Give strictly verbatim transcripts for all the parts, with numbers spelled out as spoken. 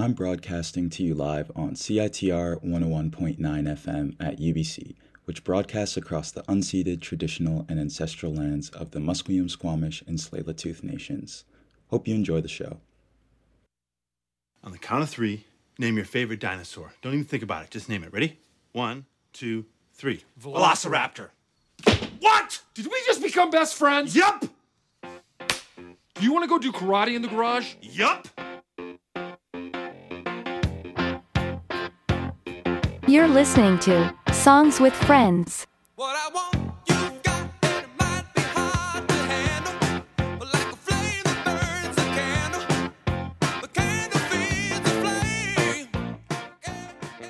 I'm broadcasting to you live on C I T R one oh one point nine F M at U B C, which broadcasts across the unceded, traditional, and ancestral lands of the Musqueam, Squamish, and Tsleil-Waututh nations. Hope you enjoy the show. On the count of three, name your favorite dinosaur. Don't even think about it. Just name it. Ready? One, two, three. Velociraptor. What? Did we just become best friends? Yup. Do you want to go do karate in the garage? Yup. You're listening to Songs with Friends. What I want, you've got, and it might be hard to handle. But like a flame that burns a candle, the candle feeds the flame.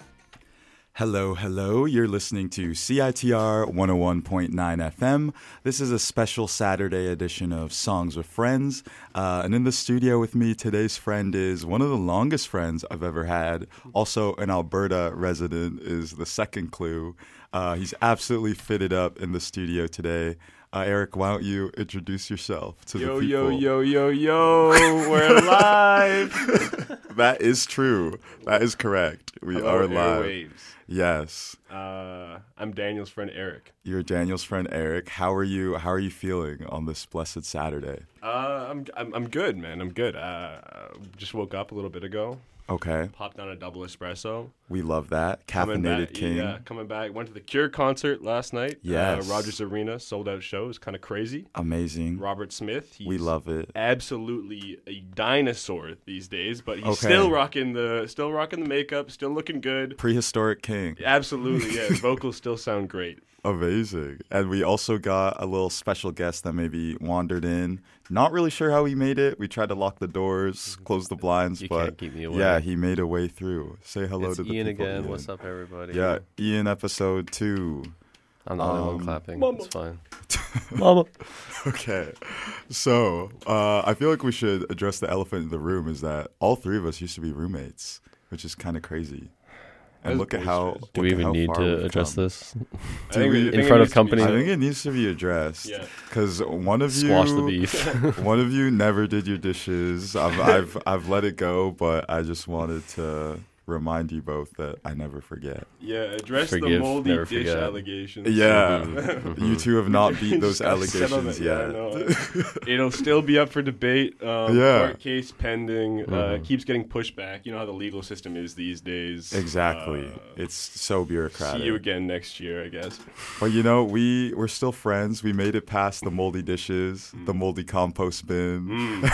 Hello, hello. You're listening to C I T R one oh one point nine F M. This is a special Saturday edition of Songs with Friends. Uh, and in the studio with me, today's friend is one of the longest friends I've ever had. Also, an Alberta resident is the second clue. Uh, he's absolutely fitted up in the studio today. Uh, Eric, why don't you introduce yourself to yo, the people? Yo, yo, yo, yo, we're live. That is true. That is correct. We Hello, are live. Airwaves. Yes. Uh, I'm Daniel's friend Eric. You're Daniel's friend Eric. How are you? How are you feeling on this blessed Saturday? Uh, I'm, I'm I'm good, man. I'm good. Uh, just woke up a little bit ago. Okay. Popped on a double espresso. We love that. Coming Caffeinated back, King. Yeah, coming back. Went to the Cure concert last night. Yes. Uh, Rogers Arena, sold out show. It was kind of crazy. Amazing. Robert Smith. He's We love it. absolutely a dinosaur these days, but he's Okay. still rocking the still rocking the makeup, still looking good. Prehistoric King. Absolutely, yeah. His vocals still sound great. Amazing. And we also got a little special guest that maybe wandered in. Not really sure how he made it. We tried to lock the doors, close the blinds, You but can't keep me away. yeah, he made a way through. Say hello It's to the Ian people. again. Ian. What's up, everybody? Yeah, Ian episode two. I'm the only Um, one clapping. Mama. It's fine. Mama. Okay, so uh, I feel like we should address the elephant in the room. Is that all three of us used to be roommates, which is kind of crazy. And That is look at how boisterous. Do look we at even how need far to we've address come. this? I think we- I In think it front of needs to be company? I said. think it needs to be addressed. Yeah. Because one of you Squash the beef. one of you never did your dishes. I've I've I've let it go, but I just wanted to remind you both that I never forget. Yeah, address the Forgive, moldy never dish forget. allegations. Yeah, Mhm. you two have not beat those Just gotta settle allegations that, yeah, I yet. know. It'll still be up for debate. Um, Yeah. Court case pending. Uh, Mhm. keeps getting pushed back. You know how the legal system is these days. Exactly. Uh, It's so bureaucratic. See you again next year, I guess. But you know, we we're still friends. We made it past the moldy dishes, the moldy compost bin.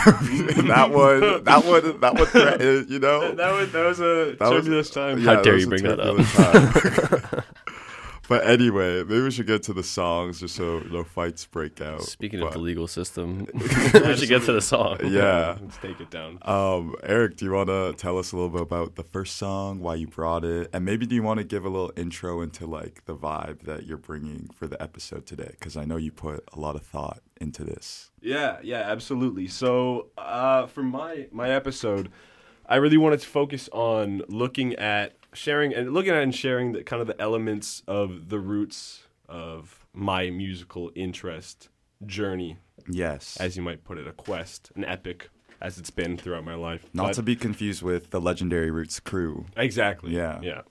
Mm. that one, that one, that one threatened. You know, That, that was that was a That was- turbulent time. Yeah, How dare was you a bring that up. turbulent time. But anyway, maybe we should get to the songs just so no fights break out. Speaking But, of the legal system, we should get to the song. yeah. Let's take it down. Um, Eric, do you want to tell us a little bit about the first song, why you brought it, and maybe do you want to give a little intro into like the vibe that you're bringing for the episode today? Because I know you put a lot of thought into this. Yeah, yeah, absolutely. So, uh, for my my episode, I really wanted to focus on looking at sharing and looking at and sharing the kind of the elements of the roots of my musical interest journey, Yes. as you might put it, a quest, an epic, as it's been throughout my life. Not But- to be confused with the legendary Roots crew. Exactly. Yeah. Yeah.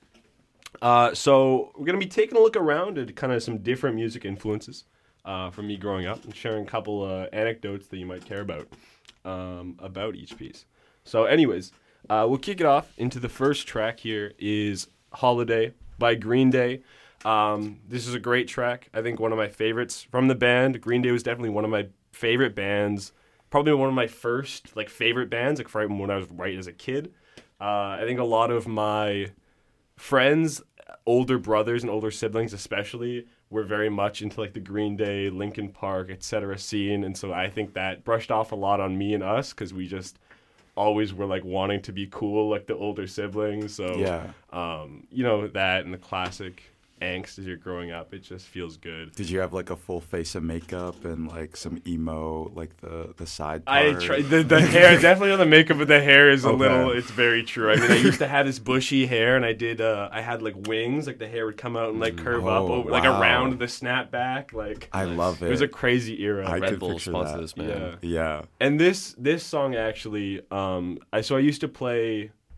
Uh, so we're gonna be taking a look around at kind of some different music influences uh, from me growing up and sharing a couple uh, anecdotes that you might care about um, about each piece. So, anyways, uh, we'll kick it off into the first track. Here is "Holiday" by Green Day. Um, this is a great track. I think one of my favorites from the band. Green Day was definitely one of my favorite bands. Probably one of my first like favorite bands, like from when I was right as a kid. Uh, I think a lot of my friends, older brothers and older siblings especially, were very much into like the Green Day, Linkin Park, et cetera scene, and so I think that brushed off a lot on me and us because we just always were like wanting to be cool like the older siblings. So Yeah. um, you know, that and the classic angst as you're growing up, it just feels good. Did you have like a full face of makeup and like some emo, like the the side I part? tried the, the hair definitely on the makeup, but the hair is a Okay. little. It's very true. I mean, I used to have this bushy hair, and I did. Uh, I had like wings, like the hair would come out and like curve up Oh, over, like wow. around the snapback. Like I love it. it was a crazy era. I Red could Bull picture sponsors that. this, man. Yeah. Yeah. And this this song actually, um, I so I used to play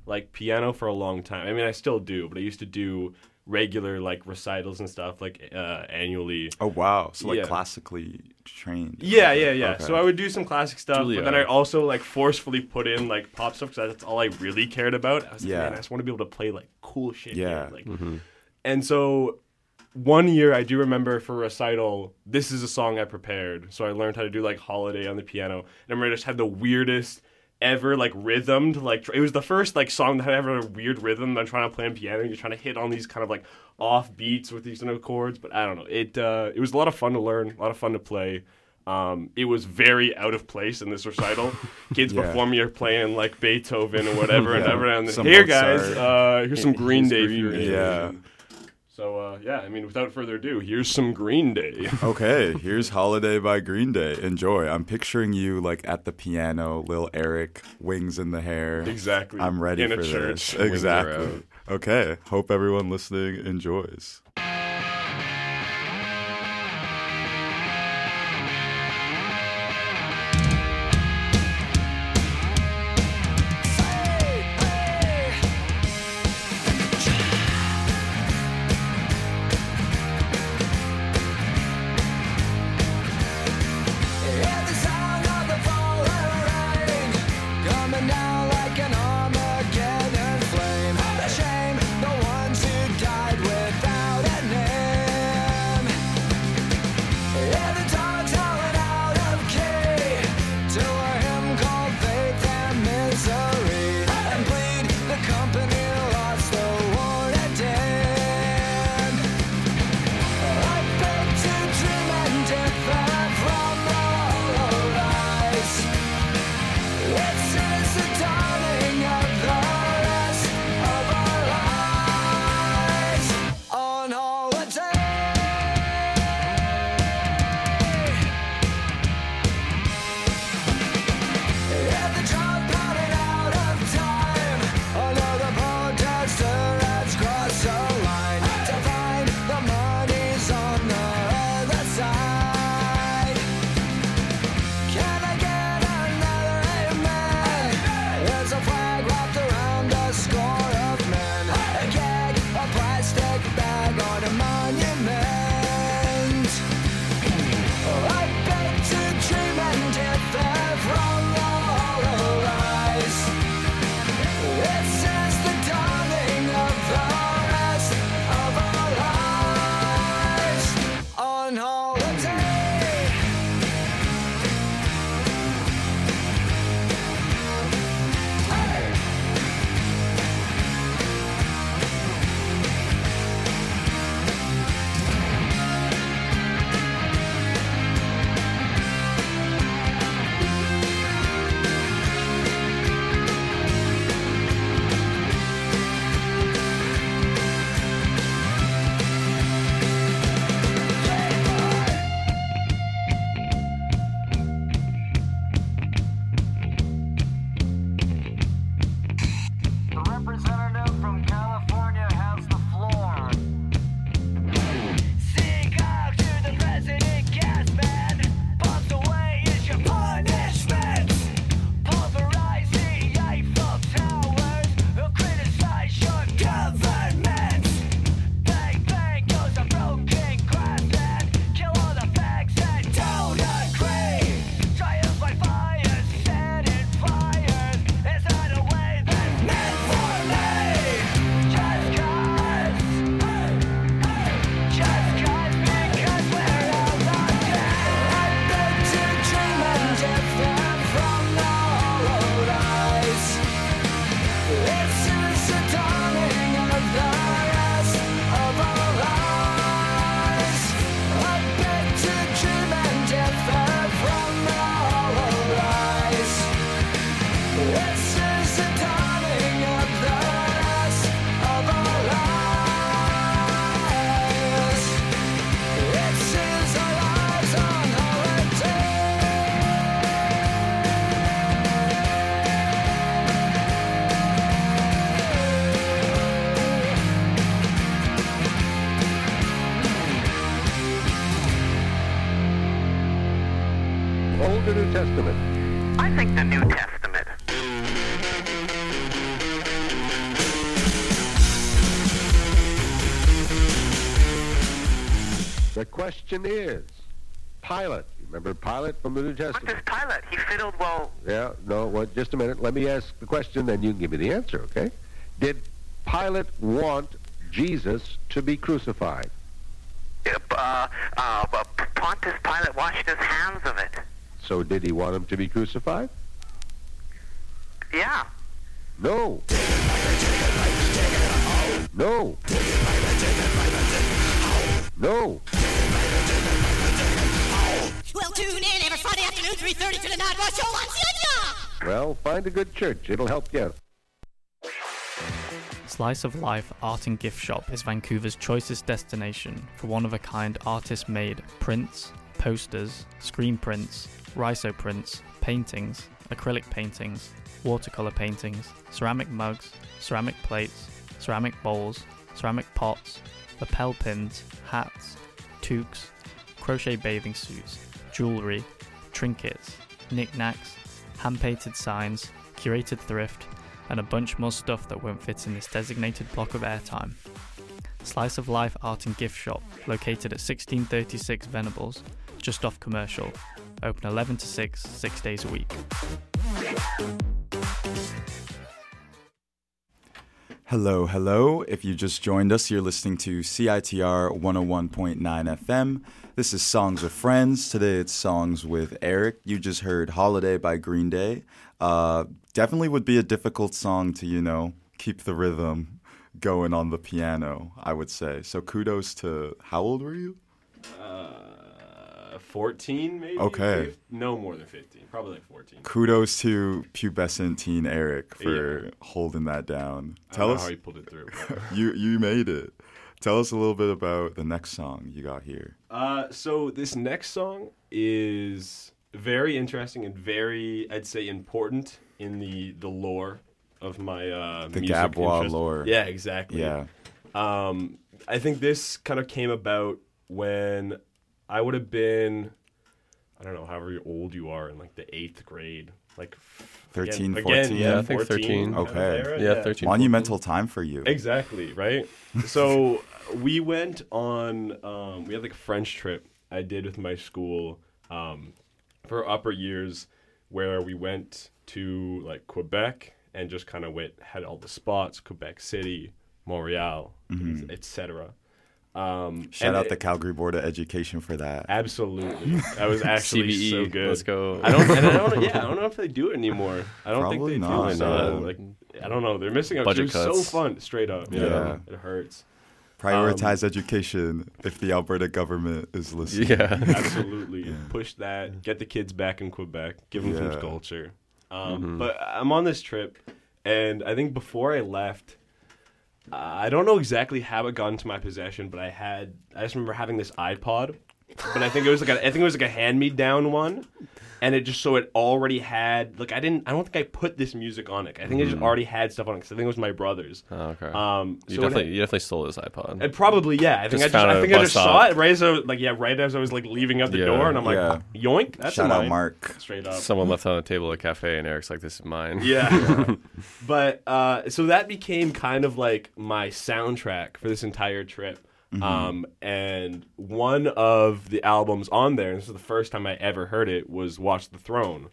like piano for a long time. I mean, I still do, but I used to do regular like recitals and stuff like uh, annually. Oh wow! So like Yeah. classically trained. Yeah, yeah, yeah. Okay. So I would do some classic stuff, but then I Juilliard. also like forcefully put in like pop stuff because that's all I really cared about. I was Yeah. like, man, I just want to be able to play like cool shit. Yeah. here. Like, and so one year I do remember for recital, this is a song I prepared. So I learned how to do like Holiday on the piano, and I remember I just had the weirdest ever like rhythmed like tr- it was the first like song that had ever a weird rhythm. I'm trying to play on piano, you're trying to hit on these kind of like off beats with these you know, chords, but I don't know, it uh it was a lot of fun to learn, a lot of fun to play. Um it was very out of place in this recital. Kids Yeah. before me are playing like Beethoven or whatever, and Yeah. everyone Some here Mozart. guys uh here's some Green Day for Green you. Day. Yeah. So uh yeah, I mean without further ado, here's some Green Day. Okay, here's Holiday by Green Day. Enjoy. I'm picturing you like at the piano, Lil Eric, wings in the hair. Exactly. I'm ready In a for church. this. Wings Exactly. are out. Okay. Hope everyone listening enjoys. Hear the sound of the falling rain, coming down like an Armageddon flame. The shame, the ones who died without a name. Hear the dogs howling out of key to a hymn called Faith and Misery, and bleed the company lost the war at end. I beg to dream and differ from the hollow lies. This is the dawning of the rest of our lives on holiday. Hear the drum pounding out of time. Another protester has crossed the line to find the money's on the other side. Can I get another amen? There's a flag wrapped around a score of men. A keg, a plastic bag on a monument. I beg to dream and differ from the hollow lies. This is the dawning of the rest of our lives on holiday. The representative from California has the floor. Seek out to the president, gas man. Pumped away is your punishment. Pulverize the Eiffel Towers. Criticize your government. Bang, bang goes a broken glass and kill all the facts that don't agree. Trials by fire, setting fires. Is that a way that's meant for me? Just cause, just cause, because we're all the dead. I beg to dream and differ from the hollow lies. This is the dawning of the rest of our lives. I beg to dream and differ from the hollow lies. This is the dawning of the rest of our lives. This is our lives on holiday. Old or New Testament? I think the New Testament. The question is, Pilate. You remember Pilate from the New What Testament? does Pilate? He fiddled while... Yeah, no, well, just a minute. Let me ask the question, then you can give me the answer, okay? Did Pilate want Jesus to be crucified? Uh, uh, uh, Pontius Pilate washed his hands of it. So did he want him to be crucified? Yeah. No. No. No. Well, tune in every Friday afternoon, three thirty to the Night Rush Show on C I T R. Well, find a good church. It'll help you. Slice of Life Art and Gift Shop is Vancouver's choicest destination for one-of-a-kind artist-made prints, posters, screen prints, rhizo prints, paintings, acrylic paintings, watercolor paintings, ceramic mugs, ceramic plates, ceramic bowls, ceramic pots, lapel pins, hats, toques, crochet bathing suits, jewellery, trinkets, knickknacks, hand-painted signs, curated thrift, and a bunch more stuff that won't fit in this designated block of airtime. Slice of Life Art and Gift Shop, located at sixteen thirty-six Venables, just off Commercial, open eleven to six, six days a week. Hello, hello. If you just joined us, you're listening to C I T R one oh one point nine F M. This is Songs with Friends. Today it's Songs with Eric. You just heard Holiday by Green Day. Uh, definitely would be a difficult song to, you know, keep the rhythm going on the piano, I would say. So kudos to, how old were you? Uh, fourteen maybe? Okay. Fif- No more than fifteen. Probably like fourteen. Kudos to pubescent teen Eric for Yeah. holding that down. I Tell don't know us, how he pulled it through. but- you you made it. Tell us a little bit about the next song you got here. Uh, so this next song is very interesting and very, I'd say, important in the, the lore of my uh, The music Gabois interest. lore. Yeah, exactly. Yeah. Um, I think this kind of came about when I would have been, I don't know, however old you are in like the eighth grade, like thirteen, again, fourteen? Again, Yeah, I think fourteen, thirteen. kind of Okay. era, Yeah, thirteen. Monumental time for you. Exactly, right? So we went on, um, we had like a French trip I did with my school um, for upper years where we went to like Quebec and just kind of went, had all the spots, Quebec City, Montreal, et cetera. Um, Shout and out it- the Calgary Board of Education for that. Absolutely. That was actually C B E, so good. let's go. I don't, and I don't, yeah, I don't know if they do it anymore. I don't Probably think they not, do. So, no. like, I don't know. They're missing out. Budget It was so cuts. fun, straight up. Yeah. Yeah. It hurts. Prioritize education if the Alberta government is listening. Yeah. Absolutely. Push that. Get the kids back in Quebec. Give them Yeah. some culture. Um, But I'm on this trip, and I think before I left, uh, I don't know exactly how it got into my possession, but I had. I just remember having this iPod, but I think it was like a, I think it was like a hand-me-down one, and it just so it already had like I didn't. I don't think I put this music on it. I think it just already had stuff on it because I think it was my brother's. Oh, okay. Um, you so it- definitely, you definitely stole his iPod. and probably, yeah. I think Just I just, found it I at think a I bus just saw stop. it right as I was, like, yeah, right as I was like leaving out the Yeah. door, and I'm like, Yeah. yoink, that's Shout a out mine. Mark. Straight up. Someone left on a table at a cafe, and Eric's like, "This is mine." Yeah. But uh, so that became kind of like my soundtrack for this entire trip. Mm-hmm. Um, and one of the albums on there, and this is the first time I ever heard it, was Watch the Throne.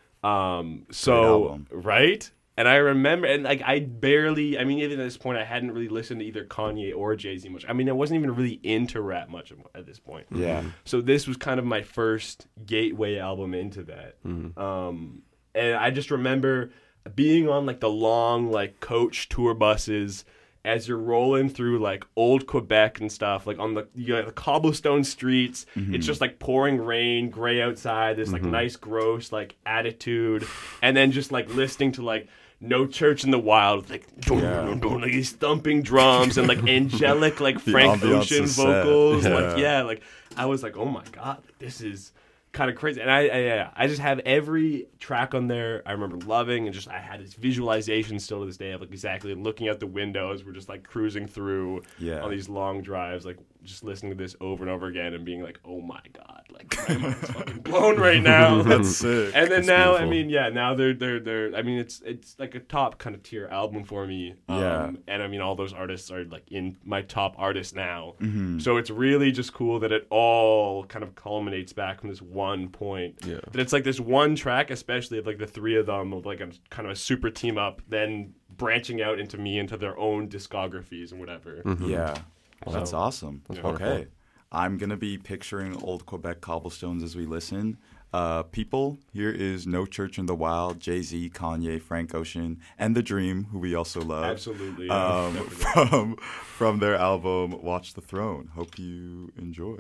Um, so, album. right? And I remember, and like I barely, I mean, even at this point, I hadn't really listened to either Kanye or Jay-Z much. I mean, I wasn't even really into rap much at this point. Yeah. So this was kind of my first gateway album into that. Um, and I just remember being on like the long like coach tour buses as you're rolling through like old Quebec and stuff, like on the you know, the cobblestone streets. It's just like pouring rain, gray outside. This like nice, gross like attitude, and then just like listening to like No Church in the Wild, like dun, dun, dun, like these thumping drums and like angelic like Frank ambiance Ocean is set. vocals. Yeah. Like yeah, like I was like, oh my god, like, this is kind of crazy. And I, I yeah, I just have every track on there I remember loving, and just I had this visualization still to this day of like exactly looking out the windows. We're just like cruising through Yeah. on these long drives, like just listening to this over and over again and being like, oh my god, like my mind's fucking blown right now. That's sick. And then That's now, beautiful. I mean, yeah, now they're they're they're. I mean, it's it's like a top kind of tier album for me. Um, Yeah. And I mean, all those artists are like in my top artists now. Mhm. So it's really just cool that it all kind of culminates back from this one point. Yeah. That it's like this one track, especially of like the three of them, of like a kind of a super team up, then branching out into me into their own discographies and whatever. Mhm. Yeah. So- That's awesome. That's okay. wonderful. I'm going to be picturing old Quebec cobblestones as we listen. Uh, people, here is No Church in the Wild, Jay-Z, Kanye, Frank Ocean, and The Dream, who we also love. Absolutely, yeah, Um, definitely. from, from their album, Watch the Throne. Hope you enjoy.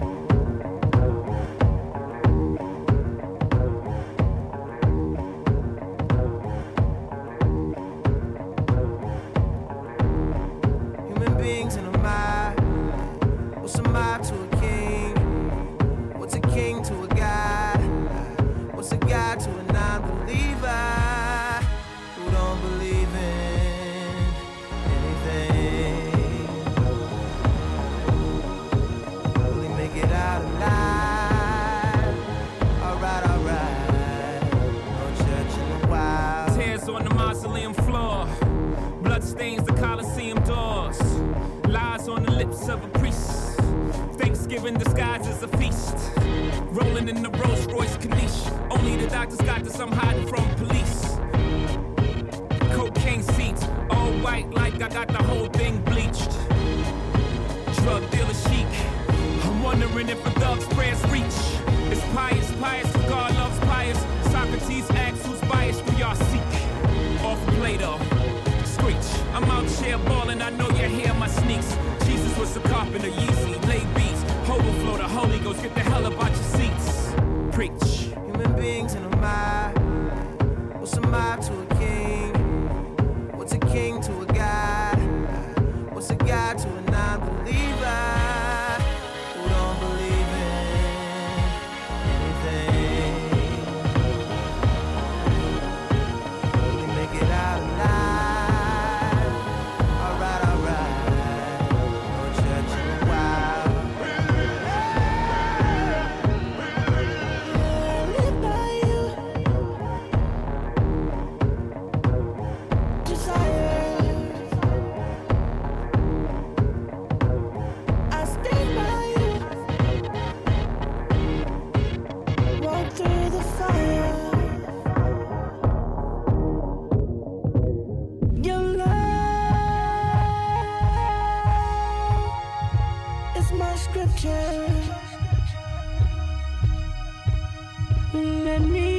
Human beings in a mob. What's a mob to a king? What's a king to a god? What's a god to a non-believer who don't believe in anything? Will he make it out alive? Alright, alright. No church in the wild. Tears on the mausoleum floor. Blood stains the Colosseum doors. Lies on the lips of a priest. Thanksgiving disguised as a feast. Rolling in the Rolls Royce Caniche. Only the doctors got this, I'm hiding from police. Cocaine seats, all white like I got the whole thing bleached. Drug dealer chic. I'm wondering if a thug's prayers reach. It's pious, pious, 'cause God loves pious. Socrates asks who's biased, who y'all seek. Off Plato. Screech. I'm out here balling, I know you hear my sneaks. Jesus was a carpenter, Yeezy, lay beats. Overflow the Holy Ghost, get the hell up out your seats. Preach. Human beings in a mob. What's a mob to a king? What's a king to a god? What's a god to a non-believer who don't believe in anything? Will he make it out alive? Alright, alright. No church in the wild. Live by you. Desire. I stand by you. Walk through the fire. Your love is my scripture. Let me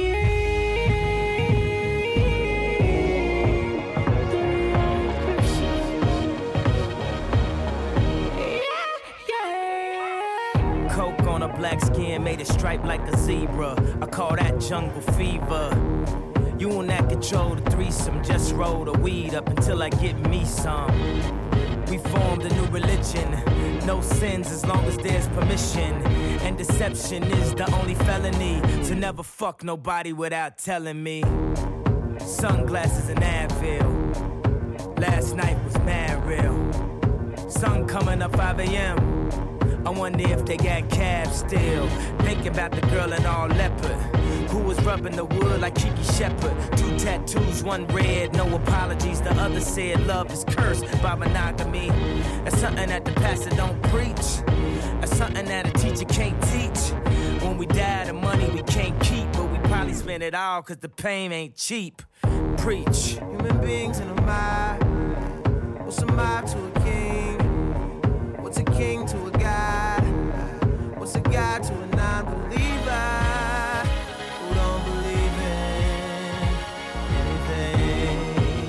Coke on a black skin made it stripe like a zebra. I call that jungle fever. You and that control the threesome. Just roll the weed up until I get me some. We formed a new religion. No sins as long as there's permission. And deception is the only felony. So never fuck nobody without telling me. Sunglasses and Advil. Last night was mad real. Sun coming up five a.m. I wonder if they got cabs still. Thinking about the girl in all leopard who was rubbing the wood like Kiki Shepard. Two tattoos, one red, no apologies. The other said love is cursed by monogamy. That's something that the pastor don't preach. That's something that a teacher can't teach. When we die, the money we can't keep, but we probably spend it all cause the pain ain't cheap. Preach. Human beings in a mob. What's a mob to a king? What's a king to a god? What's a god to a non-believer who don't believe in anything?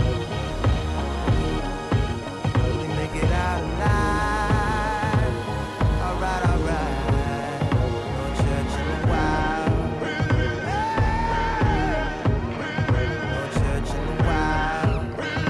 Will he make it out alive? Alright, alright. No church in the wild. No church in the wild.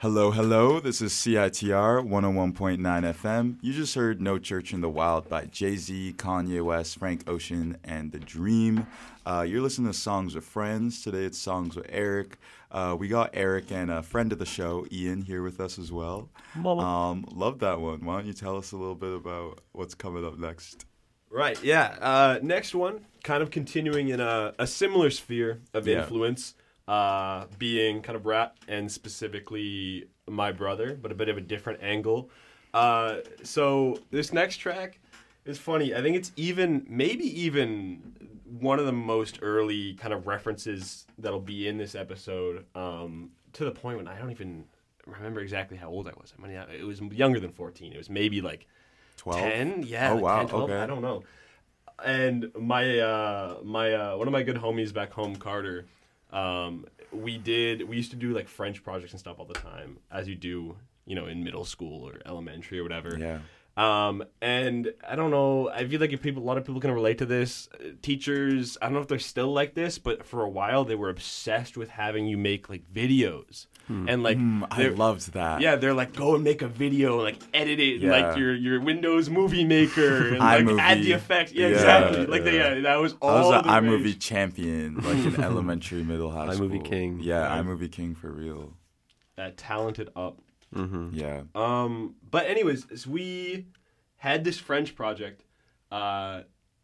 Hello, hello. This is C I T R one oh one point nine F M. You just heard No Church in the Wild by Jay-Z, Kanye West, Frank Ocean, and The Dream. Uh, you're listening to Songs with Friends. Today it's Songs with Eric. Uh, we got Eric and a friend of the show, Ian, here with us as well. Um, love that one. Why don't you tell us a little bit about what's coming up next? Right, yeah. Uh, next one, kind of continuing in a, a similar sphere of Yeah. influence, uh, being kind of rap and specifically My Brother, but a bit of a different angle. Uh, so this next track is funny. I think it's even, maybe even one of the most early kind of references that'll be in this episode, um, to the point when I don't even remember exactly how old I was. I mean, yeah, it was younger than fourteen. It was maybe like twelve? ten? Yeah. Oh, like wow. ten, twelve, Okay. I don't know. And my uh, my uh, one of my good homies back home, Carter, um, we did we used to do like French projects and stuff all the time, as you do, you know, in middle school or elementary or whatever. Yeah. Um, and I don't know, I feel like if people, a lot of people can relate to this. Uh, Teachers, I don't know if they're still like this, but for a while they were obsessed with having you make like videos. Hmm. And like, Mm, I they're- loved that. Yeah, they're like, go and make a video, like edit it, in, Yeah. like your your Windows Movie Maker, and like iMovie. add the effects. Yeah, Yeah, exactly. Like yeah. they, yeah, that was I all. was an the iMovie rage. champion, like in elementary, middle, high school. iMovie king. Yeah, Yeah. iMovie king for real. That talented up. Mm-hmm. Yeah. Um, but anyways, so we had this French project, uh,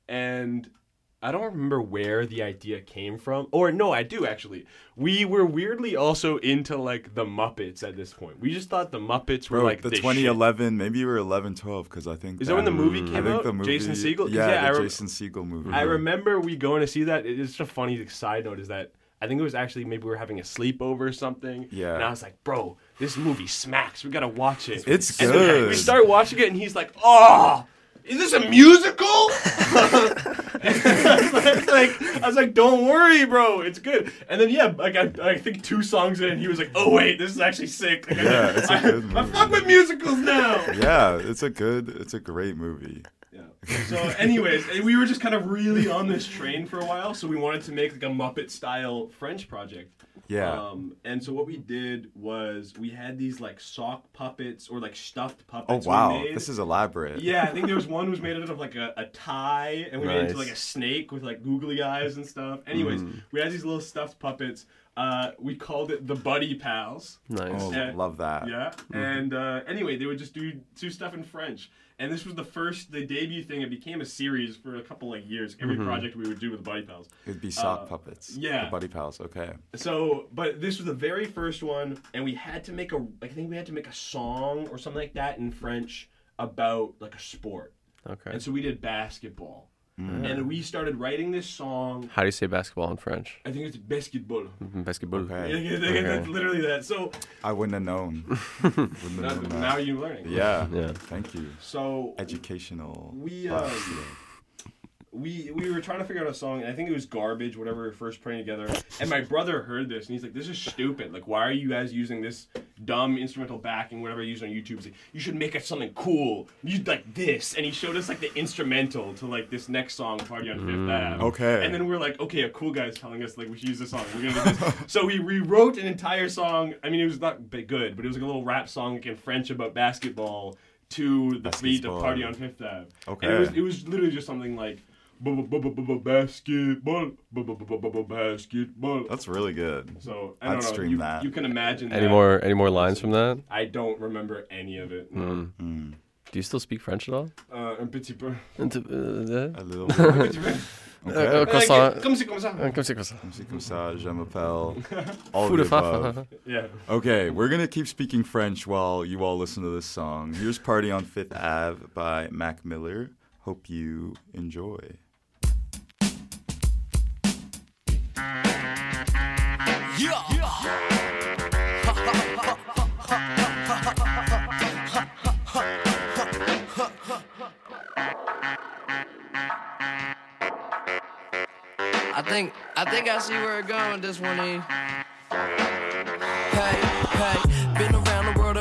and I don't remember where the idea came from. Or no, I do actually. We were weirdly also into like the Muppets at this point. We just thought the Muppets were Bro, like the the twenty shit. eleven, maybe you were eleven, twelve, because I think Is that when the movie came I think out? the movie, Jason Segel? 'Cause Yeah, yeah, the I rem- Jason Segel movie. I remember we going to see that. It's just a funny side note is that I think it was actually maybe we were having a sleepover or something. Yeah. And I was like, bro, this movie smacks. We got to watch it. It's and then good. we start watching it and he's like, oh, is this a musical? I was like, I was like, don't worry, bro. It's good. And then, yeah, like I, I think two songs in, he was like, oh, wait, this is actually sick. Like, Yeah, I, it's a I, good I movie. fuck with musicals now. Yeah, it's a good, it's a great movie. So, anyways, and we were just kind of really on this train for a while, so we wanted to make like a Muppet-style French project. Yeah. Um, and so what we did was we had these like sock puppets or like stuffed Oh puppets. we wow, made. this is elaborate. Yeah, I think there was one who was made out of like a, a tie, and we made it into Nice. like a snake with like googly eyes and stuff. Anyways, Mm. we had these little stuffed puppets. Uh, we called it the Buddy Pals. Nice. Oh, Uh, love that. Yeah. And uh, anyway, they would just do do stuff in French. And this was the first, the debut thing. It became a series for a couple like years. Every Mhm. project we would do with Buddy Pals. It'd be sock Uh, puppets. yeah. The Buddy Pals. Okay. So, but this was the very first one, and we had to make a. I think we had to make a song or something like that in French about like a sport. Okay. And so we did basketball, Mm. and we started writing this song. How do you say basketball in French? I think it's basketball. Basketball. Okay. Yeah, yeah, yeah, that's literally that. So I wouldn't have known. Wouldn't have now, known that. now you're learning. Yeah. Yeah. Thanh you. So Educational. we class um, today. we we were trying to figure out a song, and I think it was Garbage, whatever we were first putting together. And my brother heard this, and he's like, "This is stupid. Like, why are you guys using this dumb instrumental backing, whatever you use on YouTube? He's like, you should make it something cool. Use like this." And he showed us like the instrumental to like this next song, Party on Fifth Mm, Ave. okay. And then we we're like, okay, a cool guy's telling us like we should use this song. We're gonna do this. So we rewrote an entire song. I mean, it was not big good, but it was like a little rap song like in French about basketball to the beat of Basketball. Party on Fifth Ave. Okay. And it was it was literally just something like basketball, basketball. That's really good. So I I'd don't know. stream You, that. you can imagine. Any that. more any more lines from that? I don't remember any of it. Mm. Mm. Do you still speak French at all? Uh, un petit peu. Un t- uh, A little Un petit peu. Okay. Euh, croissant. Comme c'est comme ça. Euh, Comme c'est comme ça. Comme c'est comme ça, je m'appelle. All Fou of de the fa- above. Yeah. Okay, we're gonna keep speaking French while you all listen to this song. Here's "Party on Fifth Ave" by Mac Miller. Hope you enjoy. I think I think I see where it going. This one here. Hey, hey, been around the world and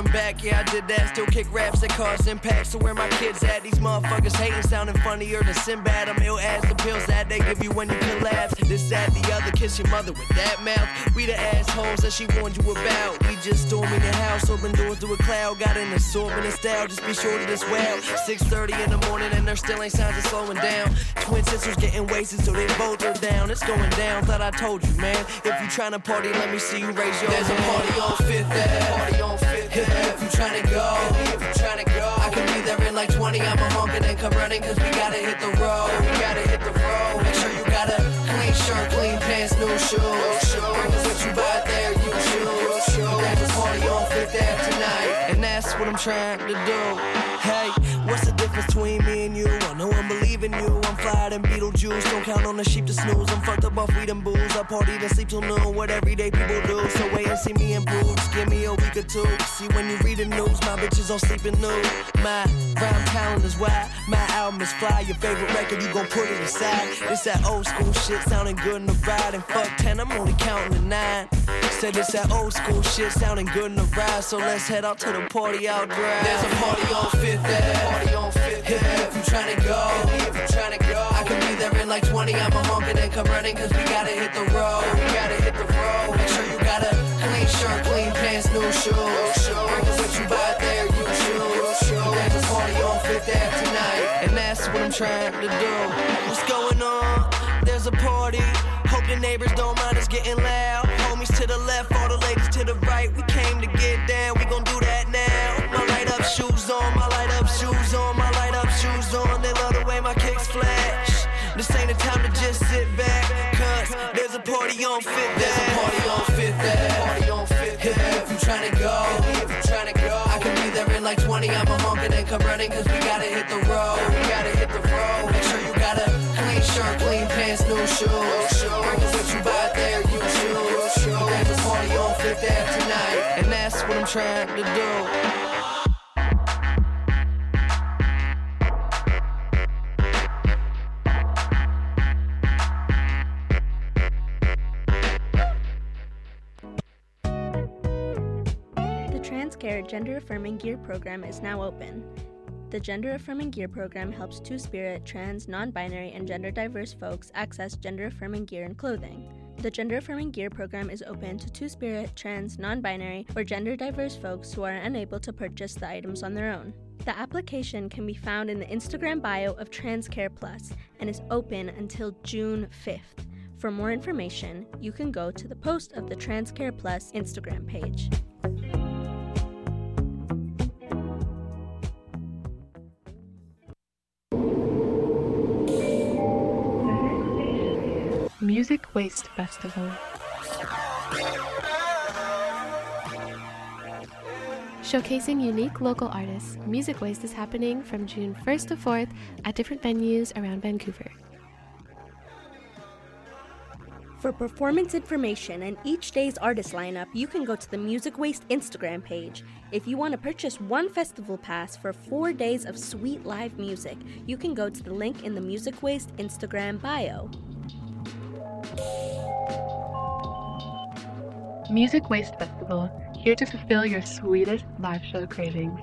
back, yeah, I did that. Still kick raps that cause impact. So where my kids at? These motherfuckers hating, sounding funnier than Sinbad. I'm ill as the pills that they give you when you collapse. This, that, the other, kiss your mother with that mouth. We the assholes that she warned you about. We just storming the house, open doors to a cloud. Got an assortment style, just be sure to this well. six thirty in the morning and there still ain't signs of slowing down. Twin sisters getting wasted, so they both are down. It's going down, thought I told you, man. If you tryna party, let me see you raise your There's hand. There's a party on Fifth Ave. Party on Fifth Ave. If you tryna go, if you tryna go, I can be there in like twenty. I'm a honkin' and come running, cause we gotta hit the road. We gotta hit the road. Make sure you got a clean shirt, clean pants, new shoes. Cause what you buy there, you choose. There's a party on Fifth Ave tonight, and that's what I'm trying to do. Hey, what's the difference between me and you? I know I'm believing you. I'm flyer than Beetlejuice. Don't count on the sheep to snooze. I'm fucked up off weed and booze. I party then sleep till noon. What everyday people do. So wait and see me improve. Just give me a week or two. See when you read the news, my bitches on sleeping nude. My rhyme talent is wide. My album is fly. Your favorite record, you gon' put it aside. It's that old school shit sounding good in the ride. And fuck ten, I'm only counting to nine. Said it's that old school shit sounding good in the ride. So let's head out to the party out drive. There's a party on Fifth Ave. Party on Fifth Ave. If you tryna go, if you tryna go, I can be there in like twenty. I'm a honkin' and come running, cause we gotta hit the road. We gotta hit the road. Make sure you got a clean shirt, clean pants, new shoes. Cause what you buy there, you choose. There's a party on Fifth Ave tonight, and that's what I'm trying to do. What's going on? There's a party. Hope the neighbors don't mind us getting loud. Homies to the left, all the ladies to the right. We came to get down, we gon' do that now. My light up shoes on, my light up shoes on, my light up shoes on. They love the way my kicks flash. This ain't the time to just sit back, cause there's a party on Fifth Ave. There's a party on Fifth Ave. Party on Fifth Ave. If you tryna go, if you tryna go, I can be there in like twenty. I'm a honkin' and come running, cause we gotta hit the road. We gotta hit the road. Make sure you got a clean shirt, clean pants, new shoes. Cause what you buy there, you choose. There's a party on Fifth Ave tonight, and that's what I'm trying to do. The TransCare Gender Affirming Gear program is now open. The Gender Affirming Gear program helps Two-Spirit, trans, non-binary, and gender-diverse folks access gender-affirming gear and clothing. The Gender Affirming Gear program is open to Two-Spirit, trans, non-binary, or gender-diverse folks who are unable to purchase the items on their own. The application can be found in the Instagram bio of TransCare Plus and is open until June fifth. For more information, you can go to the post of the TransCare Plus Instagram page. Music Waste Festival. Showcasing unique local artists, Music Waste is happening from June first to fourth at different venues around Vancouver. For performance information and each day's artist lineup, you can go to the Music Waste Instagram page. If you want to purchase one festival pass for four days of sweet live music, you can go to the link in the Music Waste Instagram bio. Music Waste Festival, here to fulfill your sweetest live show cravings.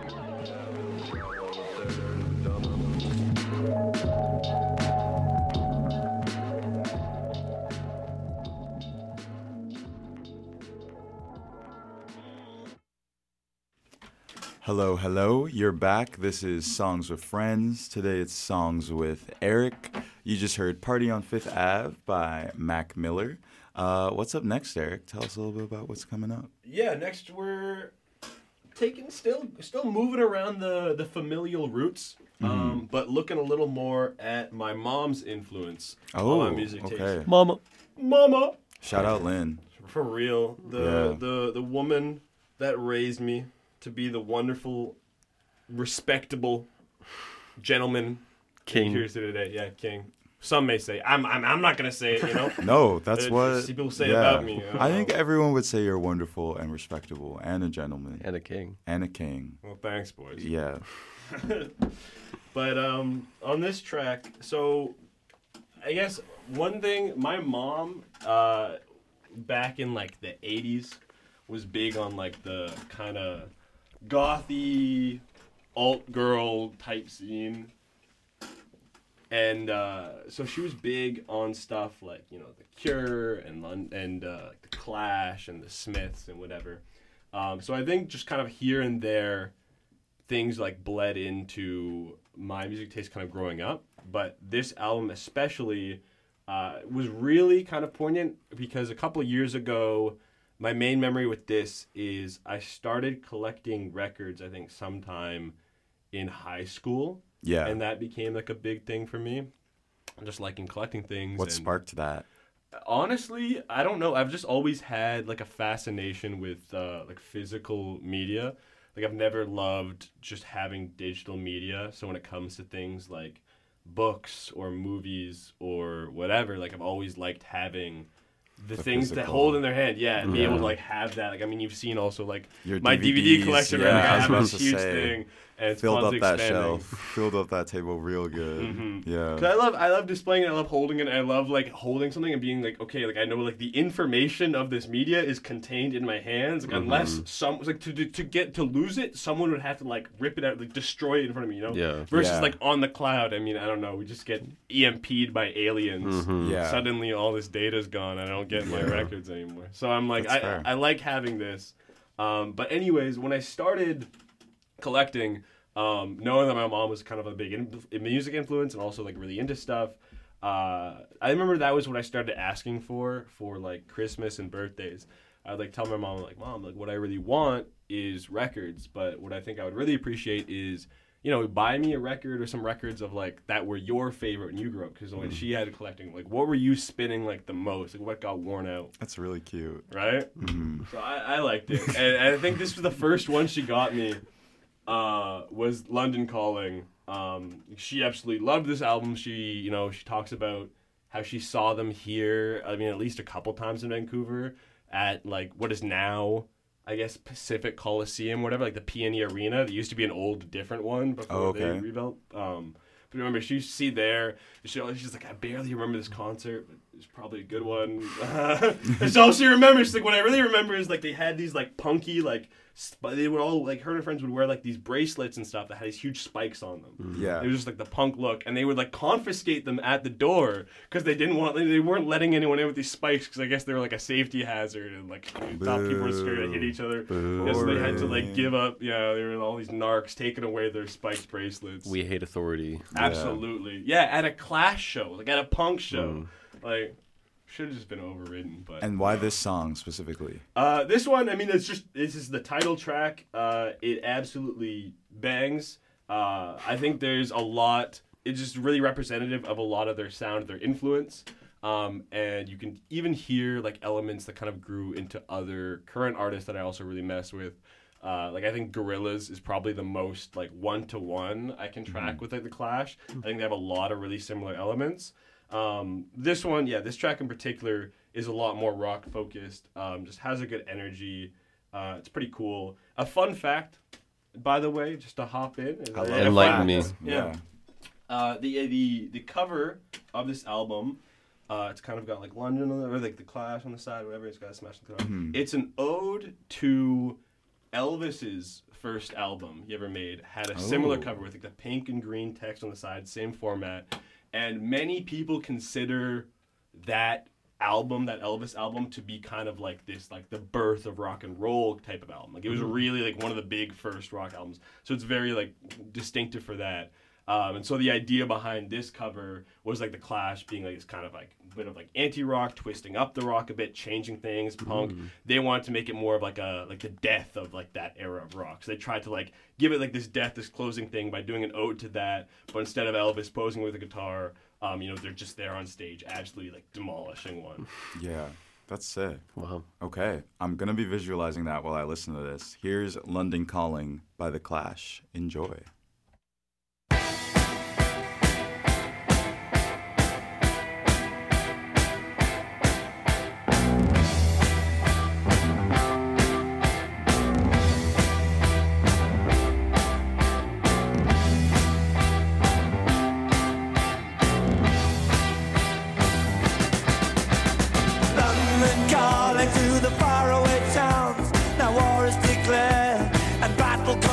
Hello, hello. You're back. This is Songs with Friends. Today it's Songs with Eric. You just heard Party on Fifth Ave by Mac Miller. Uh, what's up next, Eric? Tell us a little bit about what's coming up. Yeah, next we're taking still still moving around the, the familial roots, um, Mm-hmm. but looking a little more at my mom's influence Oh, on my music okay. taste. Mama. Mama. Shout out Lynn. For real. The Yeah. the the woman that raised me to be the wonderful, respectable gentleman King. Here's to today. Yeah, king. Some may say. I'm I'm I'm not gonna say it, you know? No, that's Uh, what people say yeah. about me. I think everyone would say you're wonderful and respectable and a gentleman. And a king. And a king. Well, thanks, boys. Yeah. But um, on this track, so I guess one thing, my mom, uh, back in like the eighties, was big on like the kind of gothy alt girl type scene. And uh, so she was big on stuff like, you know, The Cure and Lon- and uh, The Clash and The Smiths and whatever. Um, so I think just kind of here and there, things like bled into my music taste kind of growing up. But this album especially uh, was really kind of poignant because a couple of years ago, my main memory with this is I started collecting records, I think, sometime in high school. Yeah. And that became like a big thing for me. I'm just liking collecting things. What and sparked that? Honestly, I don't know. I've just always had like a fascination with uh, like physical media. Like I've never loved just having digital media. So when it comes to things like books or movies or whatever, like I've always liked having the, The things physical. to hold in their hand, yeah, and be Yeah. able to like have that. Like I mean, you've seen also like Your my D V D D V Ds, collection. yeah, right? Like, I I was have about this to huge say, thing, and it's filled up constantly that expanding. shelf, filled up that table real good. Mm-hmm. Yeah. 'Cause I love, I love displaying it. I love holding it. I love like holding something and being like, okay, like I know like the information of this media is contained in my hands. Like, Mhm. unless some like to to get to lose it, someone would have to like rip it out, like destroy it in front of me. You know. Yeah. Versus Yeah. like on the cloud. I mean, I don't know. We just get E M P'd by aliens. Mhm. Yeah. Suddenly, all this data's gone. I don't get my Yeah. records anymore. So I'm like, That's I fair. I like having this. Um, but anyways, when I started collecting, um, knowing that my mom was kind of a big in- music influence and also like really into stuff, uh, I remember that was what I started asking for for like Christmas and birthdays. I would like tell my mom like, Mom, like what I really want is records, but what I think I would really appreciate is, you know, buy me a record or some records of like that were your favorite when you grew up. Because when she had collecting, like what were you spinning like the most? Like what got worn out? That's really cute. Right? Mhm. So I, I liked it. And, and I think this was the first one she got me, uh, was London Calling. Um, she absolutely loved this album. She, you know, she talks about how she saw them here, I mean, at least a couple times in Vancouver at like what is now, I guess, Pacific Coliseum, whatever, like the P and E Arena. That used to be an old, different one before Oh, they okay. rebuilt. Um, but remember, she used to see there. She, she's like, I barely remember this concert, but it's probably a good one. That's all she remembers. She's like, what I really remember is like they had these like punky like. Sp- they would all like her and her friends would wear like these bracelets and stuff that had these huge spikes on them. Yeah. It was just like the punk look, and they would like confiscate them at the door because they didn't want they weren't letting anyone in with these spikes because I guess they were like a safety hazard and like they thought people were scared to hit each other. Boo. So they had to like Boring. give up. Yeah, there were all these narcs taking away their spiked bracelets. We hate authority. Absolutely, yeah. At a Clash show, like at a punk show, Mm. like should have just been overridden. But And why this song specifically? uh, this one, I mean, it's just this is the title track. Uh, it absolutely bangs. Uh, I think there's a lot. It's just really representative of a lot of their sound, their influence, um, and you can even hear like elements that kind of grew into other current artists that I also really mess with. Uh, like I think Gorillaz is probably the most like one to one I can track with like the Clash. I think they have a lot of really similar elements. Um, this one, yeah, this track in particular is a lot more rock focused. Um, just has a good energy. Uh, it's pretty cool. A fun fact, by the way, just to hop in. is I love a Enlighten fact. me. Yeah. Uh, the the the cover of this album, uh, it's kind of got like London on the, or like the Clash on the side, whatever. It's got a smash guitar. Mhm. It's an ode to Elvis's first album he ever made. Had a similar Oh. cover with like the pink and green text on the side, same format. And many people consider that album, that Elvis album, to be kind of like this, like the birth of rock and roll type of album. Like it was really like one of the big first rock albums. So it's very like distinctive for that. Um, and so the idea behind this cover was like the Clash being like this kind of like a bit of like anti-rock, twisting up the rock a bit, changing things, punk. Mm. They wanted to make it more of like a like the death of like that era of rock. So they tried to like give it like this death, this closing thing by doing an ode to that. But instead of Elvis posing with a guitar, um, you know, they're just there on stage, absolutely like demolishing one. Yeah, that's sick. Wow. Okay, I'm gonna be visualizing that while I listen to this. Here's London Calling by The Clash. Enjoy. London calling to the faraway towns. Now war is declared and battle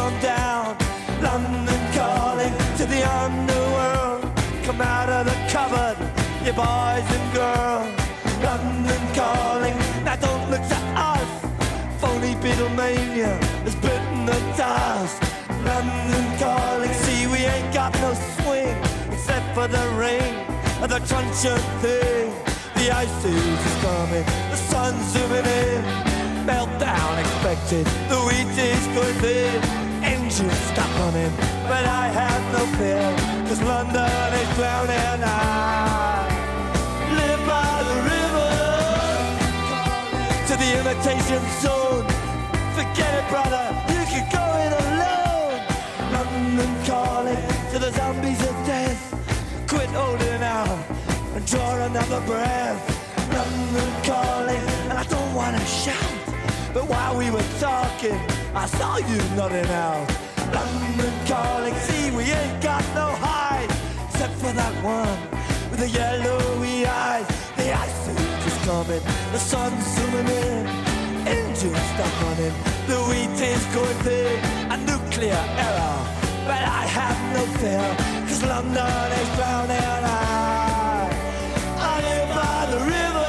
the world. Come out of the cupboard, you boys and girls. London calling, now don't look to us. Phony Beatlemania has bitten the dust. London calling, see we ain't got no swing except for the ring of the truncheon thing. The ice age is coming, the sun's zooming in. Meltdown expected, the wheat is going thin. Engines stop running, but I have no fear, cause London is drowning. I live by the river, to the imitation zone. Forget it, brother, you can go it alone. London calling to the zombies of death. Quit holding out and draw another breath. London calling, and I don't wanna shout, but while we were talking, I saw you nodding out. London calling, see we ain't got no hide, except for that one with the yellowy eyes. The ice age is coming, the sun's zooming in. Engines stop running, the wheat is going thin. A nuclear error, but I have no fear, cause London is drowning. I, I live by the river.